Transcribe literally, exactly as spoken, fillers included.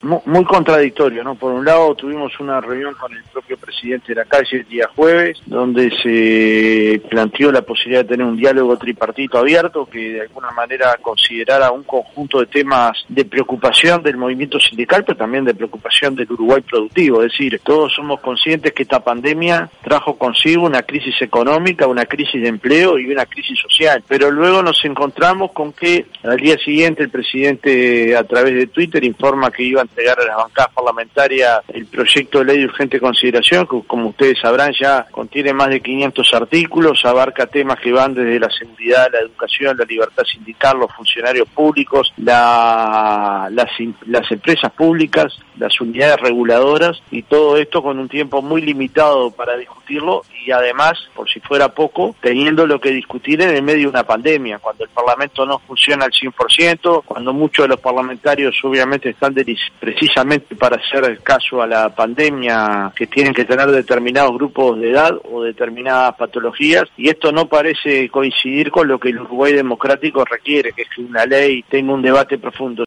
muy contradictorio, ¿no? Por un lado tuvimos una reunión con el propio presidente de la calle el día jueves, donde se planteó la posibilidad de tener un diálogo tripartito abierto que de alguna manera considerara un conjunto de temas de preocupación del movimiento sindical, pero también de preocupación del Uruguay productivo. Es decir, todos somos conscientes que esta pandemia trajo consigo una crisis económica, una crisis de empleo y una crisis social, pero luego nos encontramos con que al día siguiente el presidente a través de Twitter informa que iba a entregar a las bancadas parlamentarias el proyecto de ley de urgente consideración, que como ustedes sabrán ya contiene más de quinientos artículos, abarca temas que van desde la seguridad, la educación, la libertad sindical, los funcionarios públicos, la, las, las empresas públicas, las unidades reguladoras, y todo esto con un tiempo muy limitado para discutirlo, y además, por si fuera poco, teniendo lo que discutir en el medio de una pandemia, cuando el Parlamento no funciona al cien por ciento, cuando muchos de los parlamentarios obviamente están precisamente para hacer caso a la pandemia, que tienen que tener determinados grupos de edad o determinadas patologías, y esto no parece coincidir con lo que el Uruguay democrático requiere, que es que una ley tenga un debate profundo.